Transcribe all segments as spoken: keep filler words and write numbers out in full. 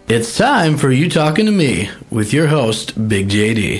It's time for You Talking to Me with your host, Big J D.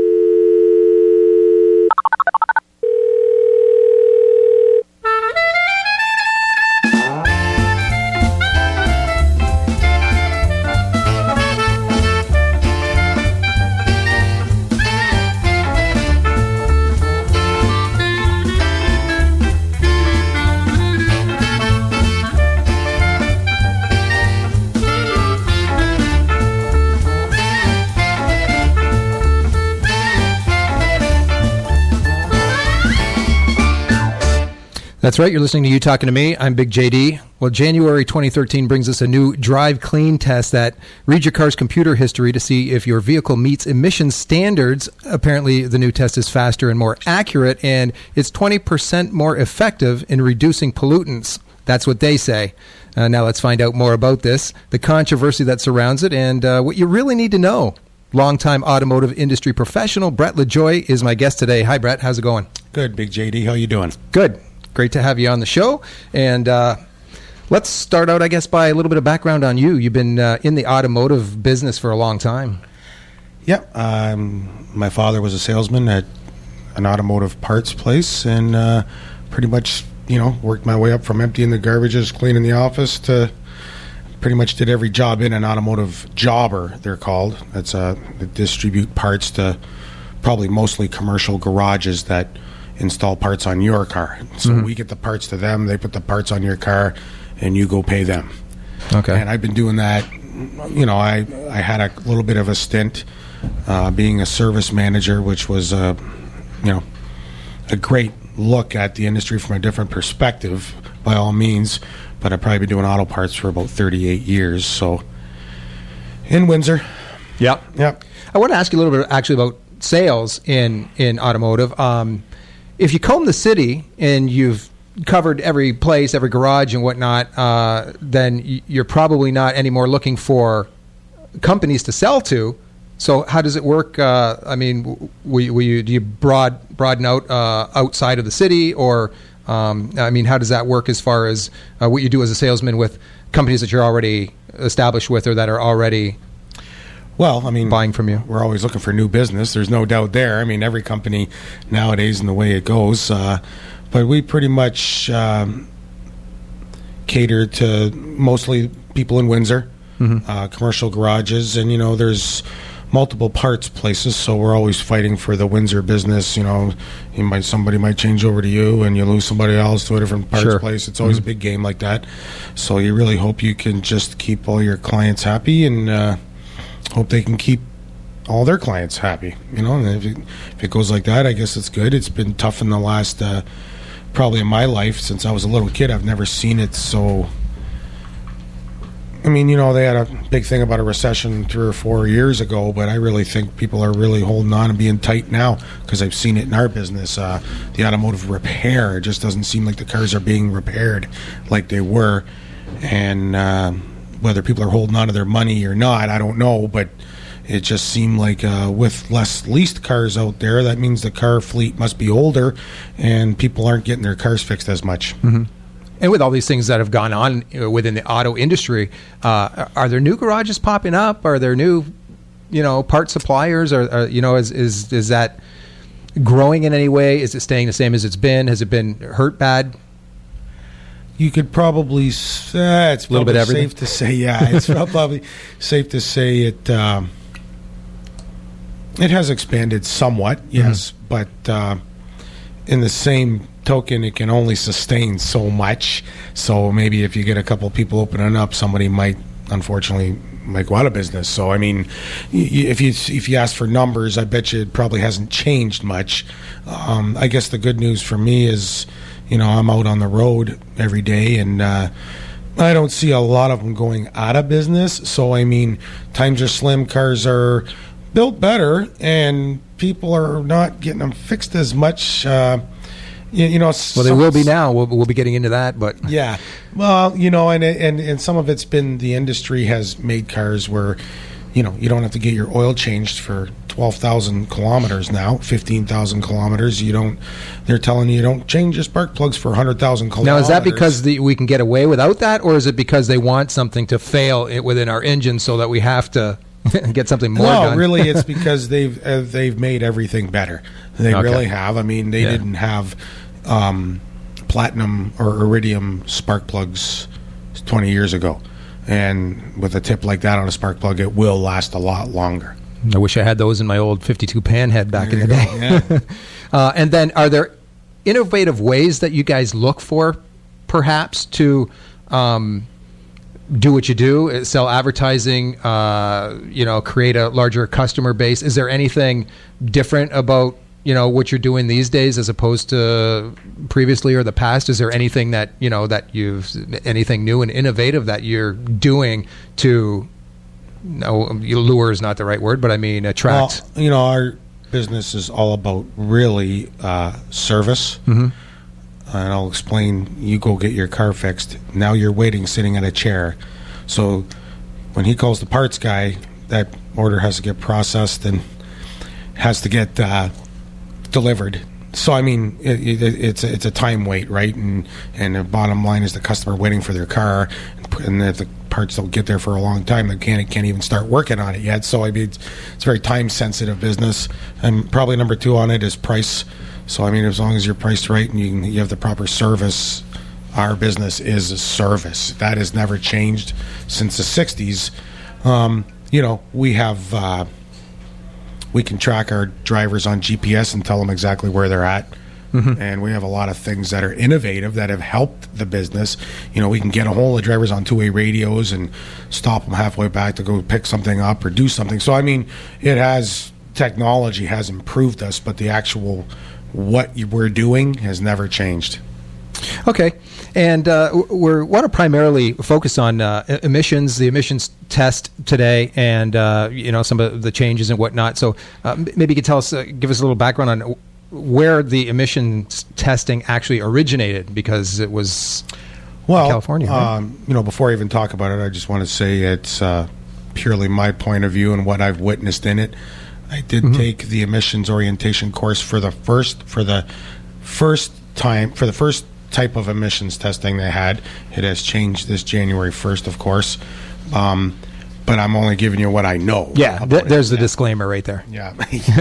That's right. You're listening to You Talking to Me. I'm Big J D. Well, January twenty thirteen brings us a new Drive Clean test that reads your car's computer history to see if your vehicle meets emission standards. Apparently, the new test is faster and more accurate, and it's twenty percent more effective in reducing pollutants. That's what they say. Uh, now let's find out more about this, the controversy that surrounds it, and uh, what you really need to know. Longtime automotive industry professional Brett LaJoie is my guest today. Hi, Brett. How's it going? Good, Big J D. How you doing? Good. Great to have you on the show. And uh, let's start out, I guess, by a little bit of background on you. You've been uh, in the automotive business for a long time. Yep. Um, my father was a salesman at an automotive parts place, and uh, pretty much, you know, worked my way up from emptying the garbages, cleaning the office, to pretty much did every job in an automotive jobber, they're called. That's uh, that distribute parts to probably mostly commercial garages that install parts on your car. So mm-hmm. we get the parts to them, they put the parts on your car, and you go pay them. Okay. And I've been doing that. You know, I I had a little bit of a stint uh, being a service manager, which was a, you know, a great look at the industry from a different perspective, by all means. But I've probably been doing auto parts for about thirty-eight years. So in Windsor. Yep. Yep. I want to ask you a little bit actually about sales in, in automotive. Um, If you comb the city and you've covered every place, every garage and whatnot, uh, then you're probably not anymore looking for companies to sell to. So how does it work? Uh, I mean, will, will you, do you broad, broaden out uh, outside of the city? Or, um, I mean, how does that work as far as uh, what you do as a salesman with companies that you're already established with or that are already Well, I mean, buying from you? We're always looking for new business. There's no doubt there. I mean, every company nowadays and the way it goes. Uh, but we pretty much um, cater to mostly people in Windsor, mm-hmm. uh, commercial garages, and, you know, there's multiple parts places, so we're always fighting for the Windsor business. You know, you might somebody might change over to you, and you lose somebody else to a different parts sure. place. It's always mm-hmm. a big game like that. So you really hope you can just keep all your clients happy and uh, hope they can keep all their clients happy, you know. And if it, if it goes like that, I guess it's good. It's been tough in the last, uh, probably in my life, since I was a little kid. I've never seen it so. I mean, you know, they had a big thing about a recession three or four years ago, but I really think people are really holding on and being tight now, because I've seen it in our business. Uh, the automotive repair, it just doesn't seem like the cars are being repaired like they were. And uh, whether people are holding on to their money or not, I don't know, but it just seemed like uh, with less leased cars out there, that means the car fleet must be older and people aren't getting their cars fixed as much. Mm-hmm. And with all these things that have gone on within the auto industry, uh, are there new garages popping up? Are there new, you know, part suppliers? Or, or you know, is, is is that growing in any way? Is it staying the same as it's been? Has it been hurt bad? You could probably, uh, it's a little bit everything. Safe to say, yeah, it's probably safe to say it. Um, it has expanded somewhat, yes, mm-hmm. but uh, in the same token, it can only sustain so much. So maybe if you get a couple people opening up, somebody might, unfortunately, might go out of business. So I mean, if you if you ask for numbers, I bet you it probably hasn't changed much. Um, I guess the good news for me is, you know, I'm out on the road every day, and uh, I don't see a lot of them going out of business. So I mean, times are slim, cars are built better, and people are not getting them fixed as much. Uh, You, you know, well, they will be now. We'll, we'll be getting into that, but yeah, well, you know, and and and some of it's been the industry has made cars where, you know, you don't have to get your oil changed for twelve thousand kilometers now, fifteen thousand kilometers. You don't. They're telling you you don't change your spark plugs for one hundred thousand kilometers. Now, is that because the, we can get away without that, or is it because they want something to fail it within our engine so that we have to get something more no, done? No, really, it's because they've uh, they've made everything better. They okay. really have. I mean, they yeah. didn't have um, platinum or iridium spark plugs twenty years ago. And with a tip like that on a spark plug, it will last a lot longer. I wish I had those in my old fifty-two Panhead back there in the day. Yeah. uh, and then are there innovative ways that you guys look for, perhaps, to um, do what you do, sell advertising, uh, you know, create a larger customer base? Is there anything different about, you know, what you're doing these days as opposed to previously or the past? Is there anything that, you know, that you've, anything new and innovative that you're doing to, no, lure is not the right word, but I mean attract? Well, you know, our business is all about really uh, service. Mm-hmm. And I'll explain, you go get your car fixed. Now you're waiting, sitting in a chair. So when he calls the parts guy, that order has to get processed and has to get uh, delivered. So, I mean, it, it, it's, a, it's a time wait, right? And and the bottom line is the customer waiting for their car. And if the parts don't get there for a long time, the mechanic can't even start working on it yet. So, I mean, it's, it's a very time-sensitive business. And probably number two on it is price. So, I mean, as long as you're priced right and you, can, you have the proper service, our business is a service. That has never changed since the sixties. Um, you know, we have... Uh, we can track our drivers on G P S and tell them exactly where they're at. Mm-hmm. And we have a lot of things that are innovative that have helped the business. You know, we can get a hold of drivers on two-way radios and stop them halfway back to go pick something up or do something. So, I mean, it has... technology has improved us, but the actual what we're doing has never changed. Okay, and uh, we want to primarily focus on uh, emissions, the emissions test today, and uh, you know, some of the changes and whatnot. So uh, maybe you could tell us, uh, give us a little background on where the emissions testing actually originated, because it was well, in California. Right? Um, you know, before I even talk about it, I just want to say it's uh, purely my point of view and what I've witnessed in it. I did mm-hmm. take the emissions orientation course for the first for the first time for the first type of emissions testing they had. It has changed this January first, of course, um, but I'm only giving you what I know. Yeah, th- there's the yeah. disclaimer right there. Yeah,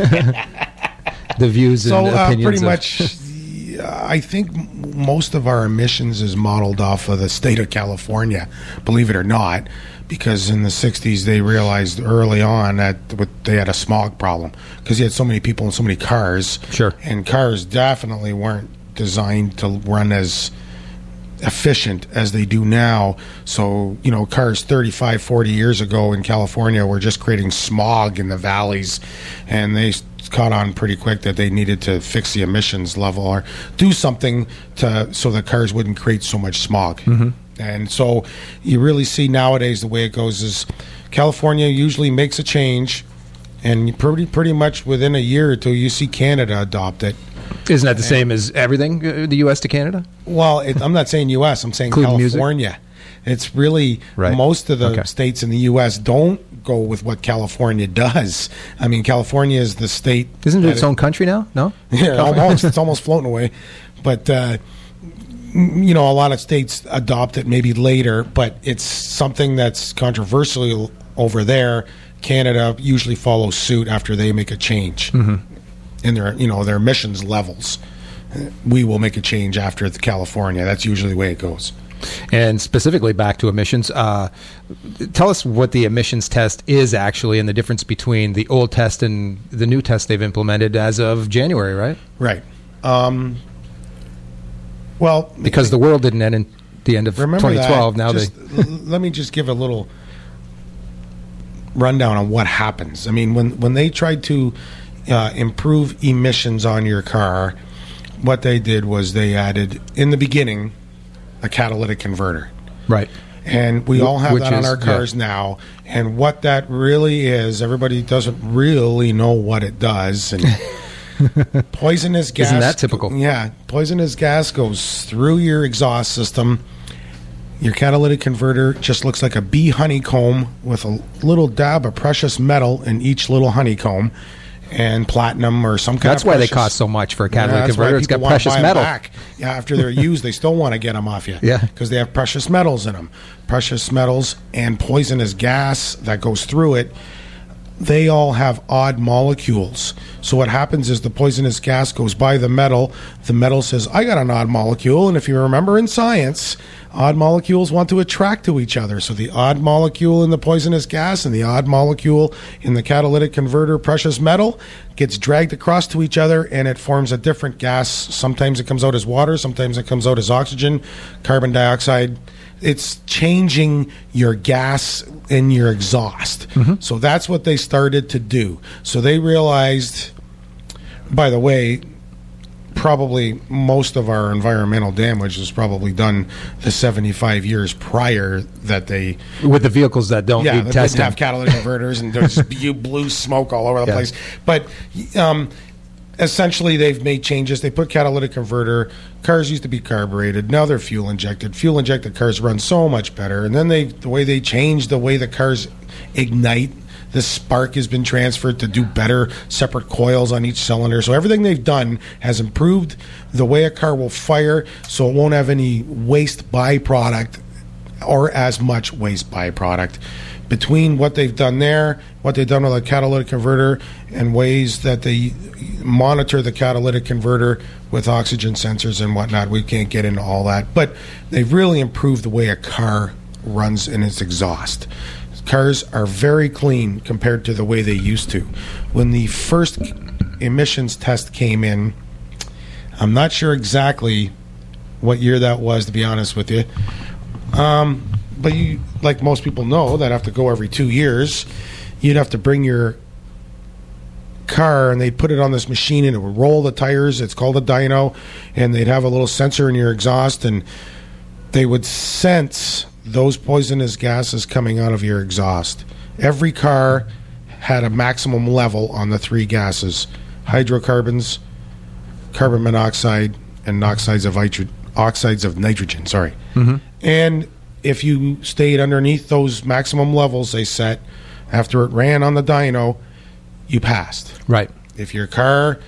the views and so, uh, opinions. Pretty of much, I think most of our emissions is modeled off of the state of California. Believe it or not. Because in the sixties, they realized early on that they had a smog problem because you had so many people and so many cars. Sure. And cars definitely weren't designed to run as efficient as they do now. So, you know, cars thirty-five, forty years ago in California were just creating smog in the valleys. And they caught on pretty quick that they needed to fix the emissions level or do something to so the cars wouldn't create so much smog. Mm-hmm. And so you really see nowadays the way it goes is California usually makes a change, and pretty pretty much within a year or two you see Canada adopt it. Isn't that the and, same as everything, uh, the U S to Canada? Well, it, I'm not saying U S, I'm saying Including California. Music? It's really, right. most of the okay. states in the U S don't go with what California does. I mean, California is the state... Isn't it its own country now? No? Yeah, almost. It's almost floating away. But... Uh, you know, a lot of states adopt it maybe later, but it's something that's controversial over there. Canada usually follows suit after they make a change mm-hmm. in their, you know, their emissions levels. We will make a change after the California. That's usually the way it goes. And specifically back to emissions, uh, tell us what the emissions test is actually and the difference between the old test and the new test they've implemented as of January, right? Right. Um, Well, because the world didn't end in the end of twenty twelve. That. Now just, they let me just give a little rundown on what happens. I mean, when when they tried to uh, improve emissions on your car, what they did was they added in the beginning a catalytic converter, right? And we all have Which that on is, our cars yeah. now. And what that really is, everybody doesn't really know what it does. And poisonous gas. Isn't that typical? Yeah. Poisonous gas goes through your exhaust system. Your catalytic converter just looks like a bee honeycomb with a little dab of precious metal in each little honeycomb. and platinum or some kind That's of why precious, they cost so much for a catalytic yeah, converter. It's got precious metal. Back. Yeah, after they're used, they still want to get them off you. Yeah. Because they have precious metals in them. Precious metals and poisonous gas that goes through it. They all have odd molecules. So what happens is the poisonous gas goes by the metal. The metal says, I got an odd molecule. And if you remember in science, odd molecules want to attract to each other. So the odd molecule in the poisonous gas and the odd molecule in the catalytic converter precious metal gets dragged across to each other, and it forms a different gas. Sometimes it comes out as water. Sometimes it comes out as oxygen, carbon dioxide. It's changing your gas in your exhaust. Mm-hmm. So that's what they started to do. So they realized, by the way, probably most of our environmental damage was probably done the seventy-five years prior that they... With the vehicles that don't yeah, need that testing. didn't have catalytic converters and there's just blue smoke all over the yeah. place. But... Um, essentially, they've made changes. They put catalytic converter. Cars used to be carbureted. Now they're fuel injected. Fuel injected cars run so much better. And then they, the way they changed the way the cars ignite, the spark has been transferred to do better, separate coils on each cylinder. So everything they've done has improved the way a car will fire, so it won't have any waste byproduct or as much waste byproduct. Between what they've done there, what they've done with a catalytic converter, and ways that they monitor the catalytic converter with oxygen sensors and whatnot, we can't get into all that. But they've really improved the way a car runs in its exhaust. Cars are very clean compared to the way they used to. When the first emissions test came in, I'm not sure exactly what year that was, to be honest with you. Um... But you, like most people know, that have to go every two years. You'd have to bring your car, and they'd put it on this machine, and it would roll the tires. It's called a dyno, and they'd have a little sensor in your exhaust, and they would sense those poisonous gases coming out of your exhaust. Every car had a maximum level on the three gases: hydrocarbons, carbon monoxide, and oxides of nitro- oxides of nitrogen. Sorry, mm-hmm. and if you stayed underneath those maximum levels they set after it ran on the dyno, you passed. Right. If your car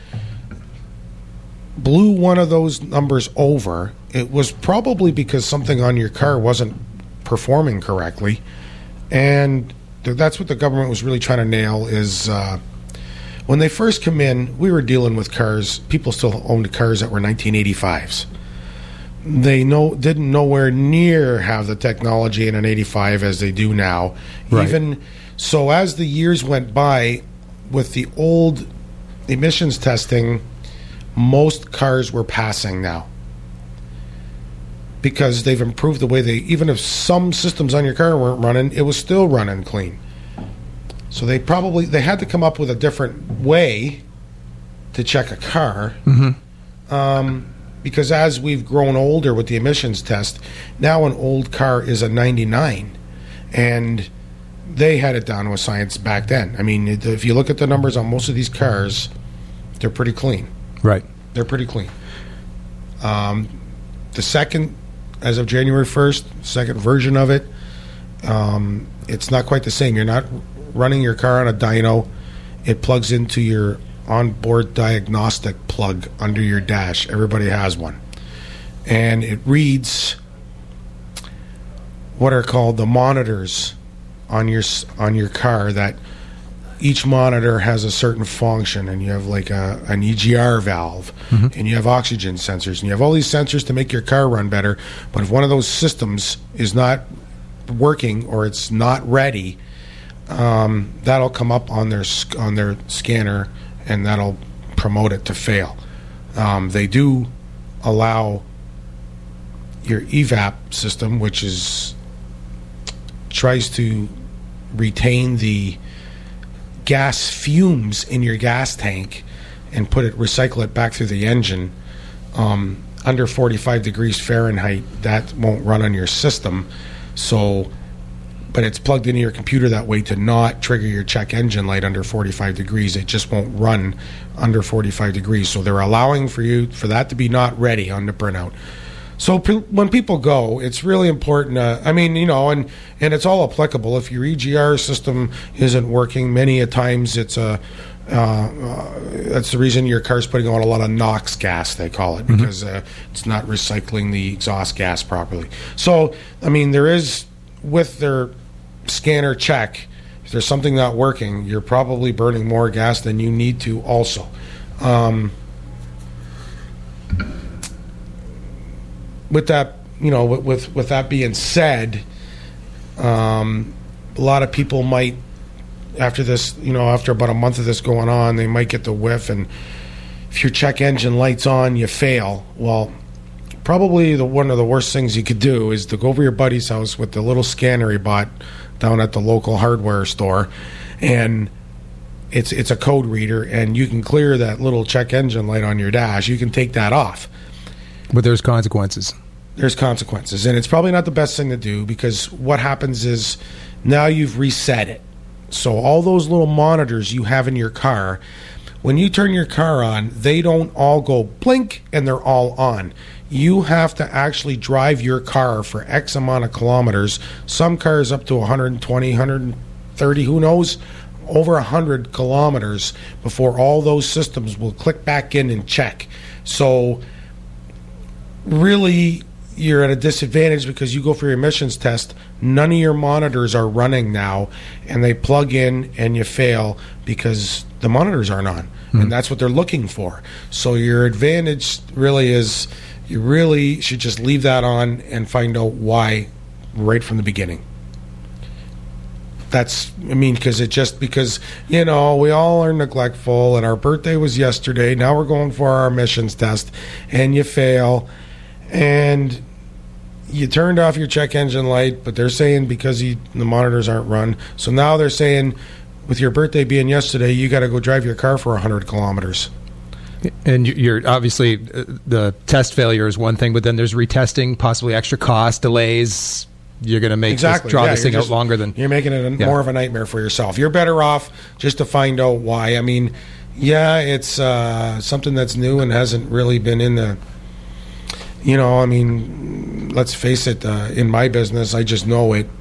blew one of those numbers over, it was probably because something on your car wasn't performing correctly. And th- that's what the government was really trying to nail is uh, when they first come in, we were dealing with cars. People still owned cars that were nineteen eighty-fives. They know didn't nowhere near have the technology in an eighty-five as they do now. Right. Even so, as the years went by, with the old emissions testing, most cars were passing now because they've improved the way they. Even if some systems on your car weren't running, it was still running clean. So they probably they had to come up with a different way to check a car. Mm-hmm. Um, Because as we've grown older with the emissions test, now an old car is a ninety-nine. And they had it down with science back then. I mean, if you look at the numbers on most of these cars, they're pretty clean. Right. They're pretty clean. Um, the second, as of January first, second version of it, um, it's not quite the same. You're not running your car on a dyno. It plugs into your onboard diagnostic plug under your dash. Everybody has one. And it reads what are called the monitors on your on your car, that each monitor has a certain function, and you have like a, an E G R valve, mm-hmm. and you have oxygen sensors, and you have all these sensors to make your car run better. But if one of those systems is not working or it's not ready, um, that'll come up on their on their scanner, and that'll promote it to fail. Um, they do allow your E VAP system, which is tries to retain the gas fumes in your gas tank and put it, recycle it back through the engine. Um, under forty-five degrees Fahrenheit, that won't run on your system. So, but it's plugged into your computer that way to not trigger your check engine light under forty-five degrees. It just won't run under forty-five degrees. So they're allowing for you for that to be not ready on the printout. So p- when people go, it's really important. Uh, I mean, you know, and, and it's all applicable. If your E G R system isn't working, many a times it's a Uh, uh, that's the reason your car's putting out a lot of NOx gas, they call it, because mm-hmm. uh, it's not recycling the exhaust gas properly. So, I mean, there is, with their scanner check, if there's something not working, you're probably burning more gas than you need to also. Um, with that, you know, with, with, with that being said, um, a lot of people might, after this, you know, after about a month of this going on, they might get the whiff, and if your check engine light's on, you fail. Well, probably the one of the worst things you could do is to go over to your buddy's house with the little scanner he bought down at the local hardware store, and it's it's a code reader, and you can clear that little check engine light on your dash. You can take that off. But there's consequences. There's consequences, and it's probably not the best thing to do, because what happens is now you've reset it. So all those little monitors you have in your car, when you turn your car on, they don't all go blink and they're all on. You have to actually drive your car for X amount of kilometers. Some cars up to one hundred twenty, one hundred thirty, who knows, over one hundred kilometers before all those systems will click back in and check. So really, you're at a disadvantage because you go for your emissions test, none of your monitors are running now, and they plug in and you fail because the monitors aren't on. Mm-hmm. And that's what they're looking for. So your advantage really is you really should just leave that on and find out why right from the beginning. That's, I mean, because it just, because, you know, we all are neglectful, and our birthday was yesterday, now we're going for our emissions test, and you fail, and you turned off your check engine light, but they're saying because you, the monitors aren't run. So now they're saying, with your birthday being yesterday, you got to go drive your car for one hundred kilometers. And you're obviously, uh, the test failure is one thing, but then there's retesting, possibly extra cost, delays. You're going to make exactly. this, draw yeah, this thing just, out longer than... You're making it a, yeah. more of a nightmare for yourself. You're better off just to find out why. I mean, yeah, it's uh, something that's new and hasn't really been in the... You know, I mean, let's face it, uh, in my business, I just know it.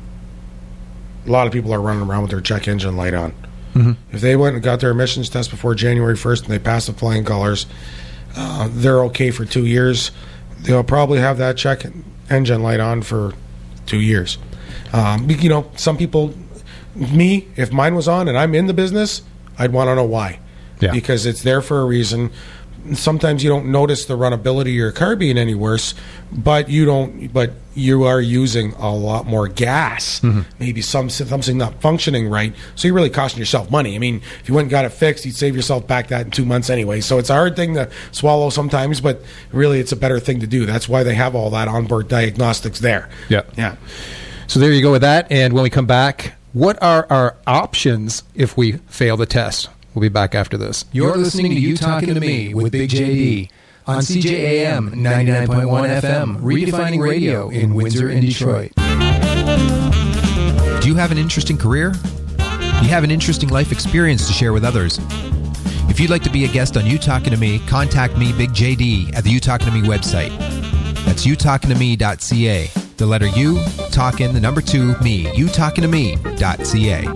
A lot of people are running around with their check engine light on. Mm-hmm. If they went and got their emissions test before January first and they passed the flying colors, uh, they're okay for two years. They'll probably have that check engine light on for two years. Um, you know, some people, me, if mine was on and I'm in the business, I'd want to know why. Yeah. Because it's there for a reason. Sometimes you don't notice the runnability of your car being any worse, but you don't. But you are using a lot more gas. Mm-hmm. Maybe some something not functioning right. So you're really costing yourself money. I mean, if you went and got it fixed, you'd save yourself back that in two months anyway. So it's a hard thing to swallow sometimes, but really, it's a better thing to do. That's why they have all that onboard diagnostics there. Yeah, yeah. So there you go with that. And when we come back, what are our options if we fail the test? We'll be back after this. You're listening to You Talking to Me with Big J D on C J A M ninety-nine point one F M, redefining radio in Windsor and Detroit. Do you have an interesting career? You have an interesting life experience to share with others? If you'd like to be a guest on You Talking to Me, contact me, Big J D, at the You Talking to Me website. That's you talking to me dot c a. The letter U, talking, the number two, me, you talking to me dot c a.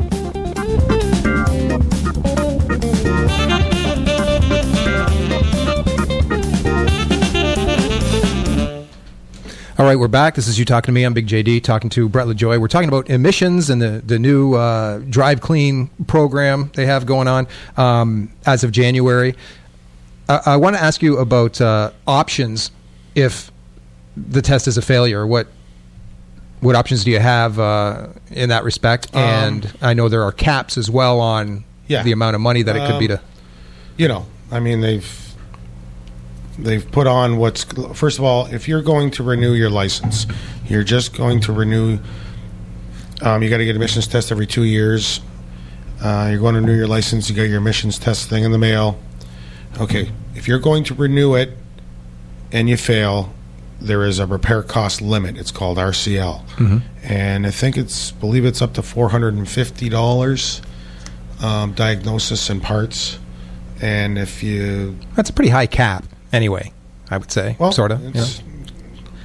All right, we're back. This is You Talking to Me. I'm Big J D, talking to Brett LaJoy. We're talking about emissions and the, the new uh, Drive Clean program they have going on um, as of January. I, I want to ask you about uh, options if the test is a failure. What what options do you have uh, in that respect? Um, and I know there are caps as well on yeah. the amount of money that it could um, be to... You know, I mean, they've... They've put on what's, first of all, if you're going to renew your license, you're just going to renew, um, you got to get emissions test every two years. Uh, you're going to renew your license, you got your emissions test thing in the mail. Okay, if you're going to renew it and you fail, there is a repair cost limit. It's called R C L. Mm-hmm. And I think it's, believe it's up to four hundred fifty dollars, um, diagnosis and parts. And if you... That's a pretty high cap. Anyway, I would say, well, sort of. It's,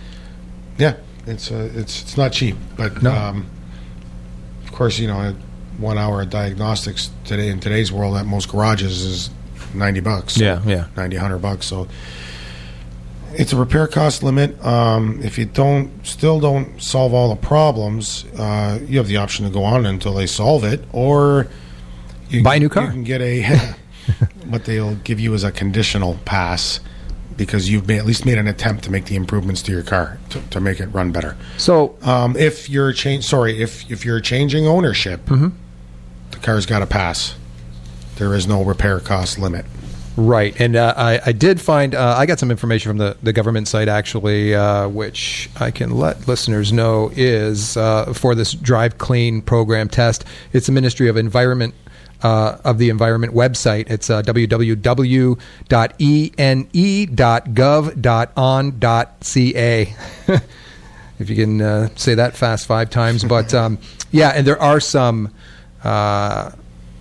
yeah, it's uh, it's it's not cheap, but no. um, of course, you know, one hour of diagnostics today in today's world at most garages is ninety bucks. So yeah, yeah, ninety, one hundred bucks. So it's a repair cost limit. Um, if you don't, still don't solve all the problems, uh, you have the option to go on until they solve it, or you buy a new car. You can get a what they'll give you is a conditional pass because you've made, at least made an attempt to make the improvements to your car to, to make it run better. So, um, if you're change, sorry, if if you're changing ownership, mm-hmm. the car's got a pass. There is no repair cost limit. Right, and uh, I, I did find, uh, I got some information from the, the government site, actually, uh, which I can let listeners know is uh, for this Drive Clean program test. It's the Ministry of Environment, uh, of the Environment website. It's uh, w w w dot e n e dot gov dot on dot c a. If you can uh, say that fast five times. But, um, yeah, and there are some... Uh,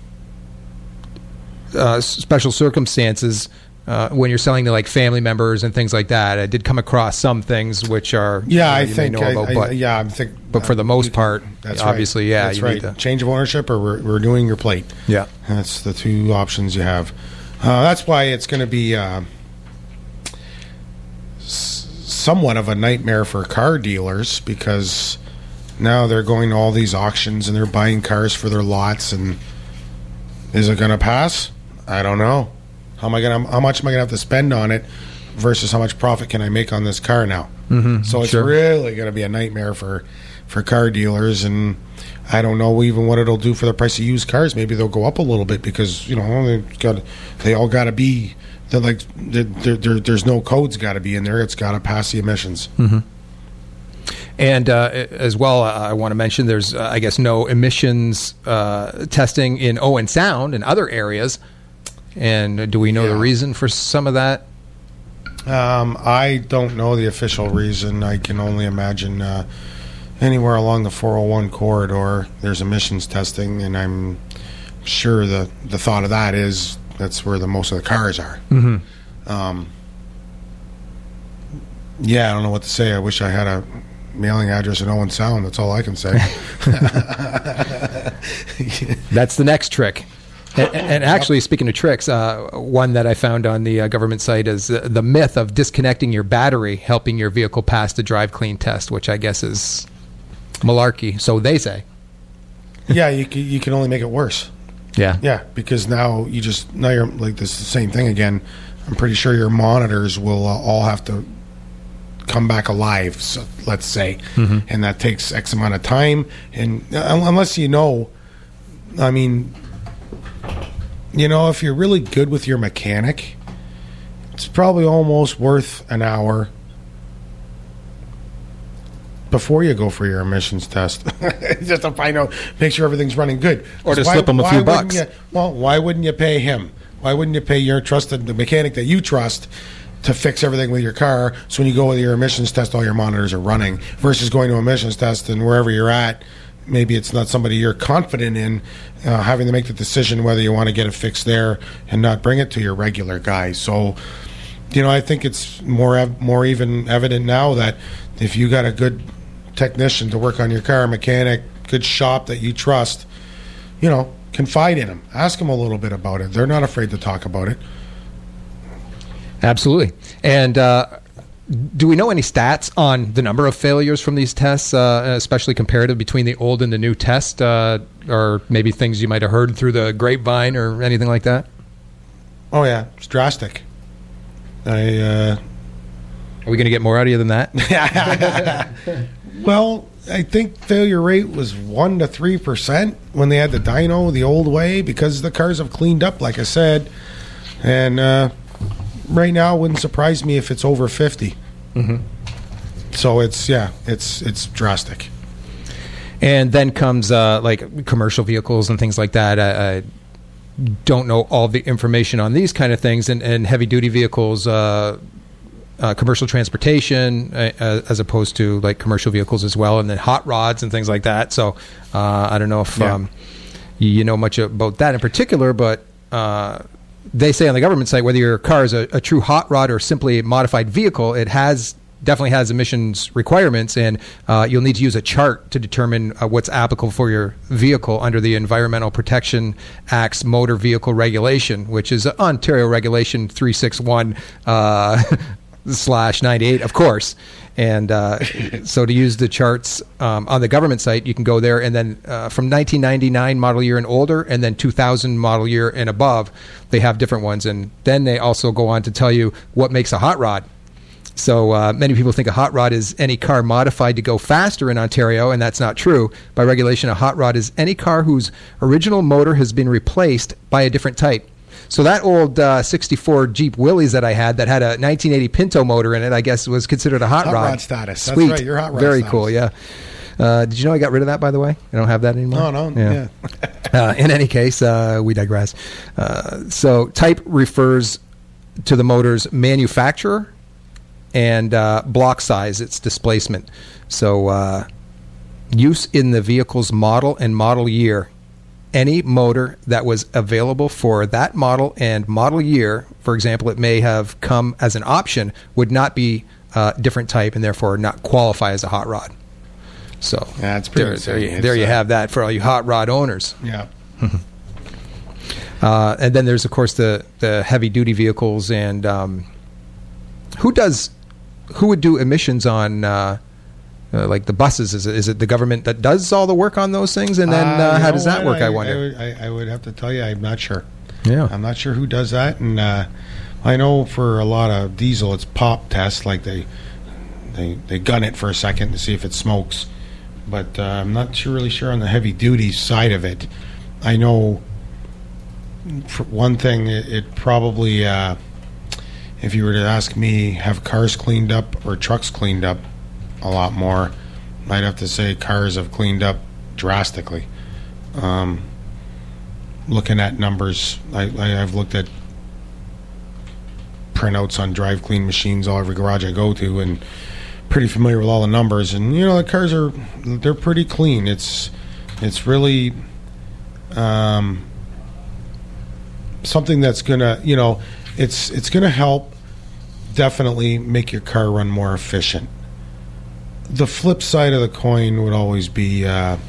Uh, special circumstances uh, when you're selling to like family members and things like that. I did come across some things which are yeah, you know, I you think may know about, I, but, I, yeah, I'm think. But for the most uh, part, that's obviously, right. yeah, that's you right. need to Change of ownership or re- renewing your plate. Yeah, that's the two options you have. Uh, that's why it's going to be uh, s- somewhat of a nightmare for car dealers because now they're going to all these auctions and they're buying cars for their lots. And is it going to pass? I don't know. How am I gonna? How much am I gonna have to spend on it versus how much profit can I make on this car now? Mm-hmm, so it's sure. really going to be a nightmare for for car dealers, and I don't know even what it'll do for the price of used cars. Maybe they'll go up a little bit because you know they've got they all got to be they're like they're, they're, they're, there's no codes got to be in there. It's got to pass the emissions. Mm-hmm. And uh, as well, I want to mention there's, uh, I guess, no emissions uh, testing in Owen Sound and other areas. And do we know yeah. the reason for some of that? Um, I don't know the official reason. I can only imagine uh, anywhere along the four oh one corridor, there's emissions testing, and I'm sure the, the thought of that is that's where the most of the cars are. Mm-hmm. Um, yeah, I don't know what to say. I wish I had a mailing address in Owen Sound. That's all I can say. That's the next trick. And, and actually, speaking of tricks, uh, one that I found on the uh, government site is uh, the myth of disconnecting your battery helping your vehicle pass the Drive Clean test, which I guess is malarkey, so they say. Yeah, you can, you can only make it worse. Yeah. Yeah, because now you just, now you're like this the same thing again. I'm pretty sure your monitors will uh, all have to come back alive, so, let's say, mm-hmm. and that takes X amount of time. And uh, unless you know, I mean, you know, if you're really good with your mechanic, it's probably almost worth an hour before you go for your emissions test, just to find out, make sure everything's running good. Or to why, slip them a few bucks. You, well, why wouldn't you pay him? Why wouldn't you pay your trusted the mechanic that you trust to fix everything with your car? So when you go with your emissions test, all your monitors are running. Versus going to emissions test and wherever you're at, maybe it's not somebody you're confident in, uh, having to make the decision whether you want to get it fixed there and not bring it to your regular guy. So, you know, I think it's more ev- more even evident now that if you got a good technician to work on your car, mechanic, good shop that you trust, you know, confide in them. Ask them a little bit about it. They're not afraid to talk about it. Absolutely. And uh, do we know any stats on the number of failures from these tests, uh, especially comparative between the old and the new test, uh, or maybe things you might have heard through the grapevine or anything like that? Oh, yeah. It's drastic. I... Uh, Are we going to get more out of you than that? Well, I think failure rate was one to three percent when they had the dyno the old way because the cars have cleaned up, like I said. And uh, right now, it wouldn't surprise me if it's over fifty. Mm-hmm. So it's, yeah, it's it's drastic. And then comes uh, like commercial vehicles and things like that. I, I don't know all the information on these kind of things. And, and heavy-duty vehicles... Uh, Uh, commercial transportation uh, as opposed to like commercial vehicles as well, and then hot rods and things like that. So uh, I don't know if yeah. um, you know much about that in particular, but uh, they say on the government site whether your car is a, a true hot rod or simply a modified vehicle, it has definitely has emissions requirements, and uh, you'll need to use a chart to determine uh, what's applicable for your vehicle under the Environmental Protection Act's Motor Vehicle Regulation, which is Ontario Regulation three sixty-one uh, slash ninety-eight, of course. And uh, so to use the charts um, on the government site, you can go there, and then uh, from nineteen ninety-nine model year and older, and then two thousand model year and above, they have different ones. And then they also go on to tell you what makes a hot rod. So uh, many people think a hot rod is any car modified to go faster in Ontario, and that's not true. By regulation, a hot rod is any car whose original motor has been replaced by a different type. So that old uh, sixty-four Jeep Willys that I had that had a nineteen eighty Pinto motor in it, I guess was considered a hot, hot rod. rod status. Sweet. That's right, your hot rod Very status. cool, yeah. Uh, did you know I got rid of that, by the way? I don't have that anymore. No, no, yeah. yeah. uh, in any case, uh, we digress. Uh, so type refers to the motor's manufacturer, and uh, block size, its displacement. So uh, use in the vehicle's model and model year. Any motor that was available for that model and model year, for example, it may have come as an option, would not be a different type and therefore not qualify as a hot rod. So yeah, that's pretty there, there, you, there you have that for all you hot rod owners. Yeah. uh, and then there's, of course, the, the heavy-duty vehicles. And um, who does... Who would do emissions on, uh, uh, like the buses? Is it, is it the government that does all the work on those things? And then uh, uh, how does that work, I, I wonder? I would, I, I would have to tell you, I'm not sure. Yeah. I'm not sure who does that. And uh, I know for a lot of diesel, it's pop tests. Like they, they, they gun it for a second to see if it smokes. But uh, I'm not sure, really sure on the heavy-duty side of it. I know, for one thing, it, it probably... Uh, if you were to ask me, have cars cleaned up or trucks cleaned up a lot more, I'd have to say cars have cleaned up drastically. Um, looking at numbers, I, I, I've looked at printouts on drive clean machines all every garage I go to, and pretty familiar with all the numbers. And you know, the cars are they're pretty clean. It's it's really um, something that's gonna you know. It's it's going to help definitely make your car run more efficient. The flip side of the coin would always be, uh,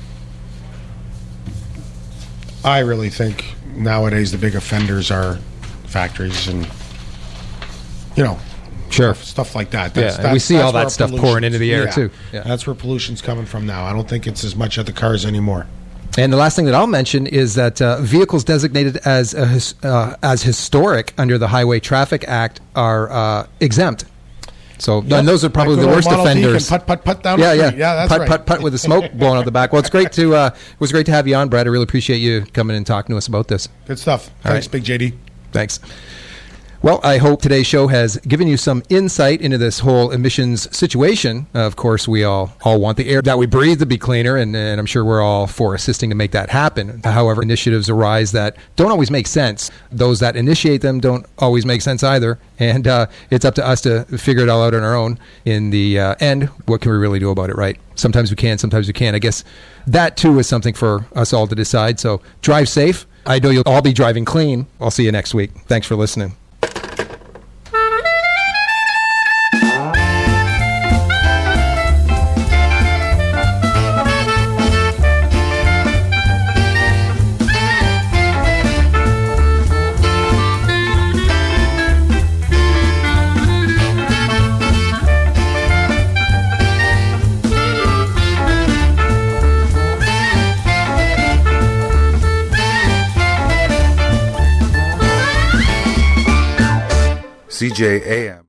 I really think nowadays the big offenders are factories and, you know, sure, stuff, stuff like that. That's, yeah, that's, we see that's all that stuff pouring into the air yeah, too. Yeah. That's where pollution's coming from now. I don't think it's as much at the cars anymore. And the last thing that I'll mention is that uh, vehicles designated as a his, uh, as historic under the Highway Traffic Act are uh, exempt. So Yep. and those are probably Like the worst Model T offenders. can Put put put down. Yeah, the yeah, street. yeah. That's put, right. Put put with the smoke blowing out the back. Well, it's great to uh, it was great to have you on, Brad. I really appreciate you coming and talking to us about this. Good stuff. All Thanks, right. Big J D. Thanks. Well, I hope today's show has given you some insight into this whole emissions situation. Of course, we all, all want the air that we breathe to be cleaner, and, and I'm sure we're all for assisting to make that happen. However, initiatives arise that don't always make sense. Those that initiate them don't always make sense either, and uh, it's up to us to figure it all out on our own. In the uh, end, what can we really do about it, right? Sometimes we can, sometimes we can't. I guess that, too, is something for us all to decide. So drive safe. I know you'll all be driving clean. I'll see you next week. Thanks for listening. C J A M